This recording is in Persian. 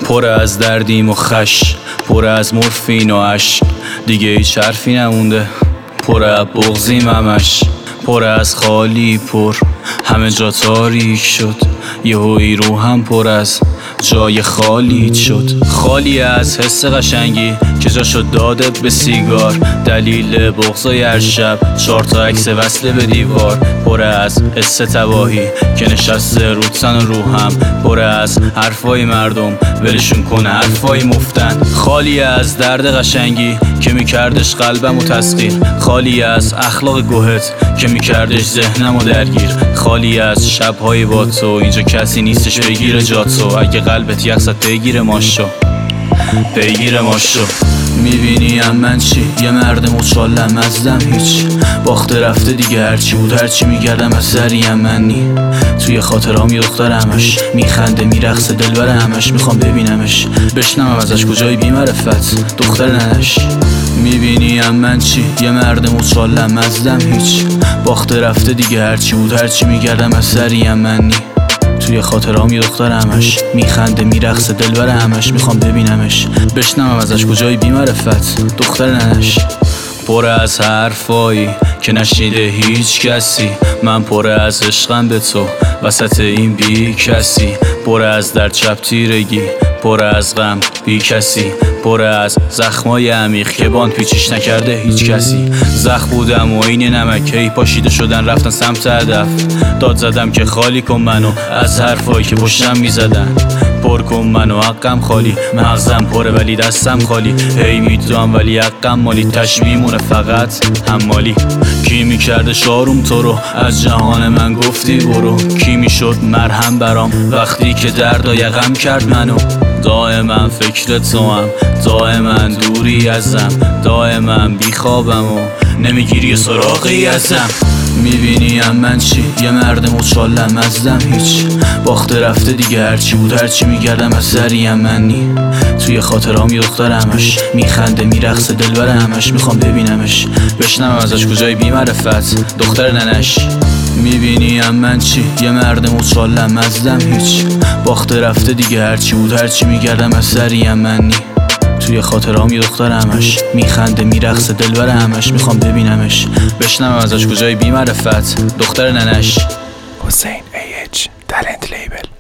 پر از دردیم و خش، پر از مورفین و عشق، دیگه هیچ حرفی نمونده، پر از بغضیم همش، پر از خالی، پر همه جا تاریک شد، یهویی روحم پر از جای خالی شد، خالی از حس قشنگی که جا شد داده به سیگار، دلیل بغضای هر شب 4 تا عکس وصله به دیوار، پر از حس تباهی که نشسته رو تن و روحم، پر از حرفای مردم ولشون کنه حرفای مفتن، خالی از درد قشنگی که میکردش قلبم و تسخیر، خالی از اخلاق گوهت که میکردش ذهنم و درگیر، خالی از شبهای با تو، اینجا کسی نیستش بگیره جاتو، اگه قلبت یخصد پیگیر ماشو میبینیم من چی؟ یه مرد مچالم ازدم هیچ باخته رفته دیگه، هرچی بود هرچی میگردم از سریم منی، توی خاطرام یه دختر همش میخنده میرقصه دلبر همش، میخوام ببینمش بشنوم ازش کجای بی‌معرفت دختر ننش. میبینیم من چی؟ یه مرد مچالم ازدم هیچ باخته رفته دیگه، هرچی بود هرچی میگردم از سریم منی، توی خاطرام یه دختر همش میخنده میرقصه دلبر همش، میخوام ببینمش بشنوم ازش کجای بی‌معرفت دختر ننش. پر از حرفایی که نشنیده هیچ کسی، من پر از عشقم به تو وسط این بی کسی، پر از درد شب تیرگی، پر از غم بی کسی، پر از زخمای عمیق که باند پیچیش نکرده هیچ کسی، زخم بودم و این نمک هی پاشیده شدن رفتن سمت هدف، داد زدم که خالی کن منو از حرفایی که پشتم میزدن، پر کن منو حقم خالی، مغزم پره ولی دستم خالی، هی میدونم ولی حقم مالی، تشبیه مونه فقط حمالی، کی میکرده شاروم تو رو از جهان من گفتی برو، کی میشد مرهم برام وقتی که دردای غم کرد منو، دائما فکر تو هم، دائما دوری ازم، دائما بیخوابم و نمیگیری سراغی ازم. میبینیم من چی؟ یه مرد مچالم ازدم هیچ باخته رفته دیگه، هرچی بود هرچی میگردم از سریم منی، توی خاطرام یه دختر همش میخنده میرقصه دلبر همش، میخوام ببینمش بشنوم ازش کجای بی‌معرفت دختر ننش. میبینیم من چی؟ یه مرد مچالم ازدم هیچ باخته رفته دیگه، هرچی بود هرچی میگردم از سریم منی، توی خاطرام یه دختر همش میخنده میرقصه دلبر همش، میخوام ببینمش بشنوم ازش کجای بی‌معرفت دختر ننش. حسین AH Talent Label.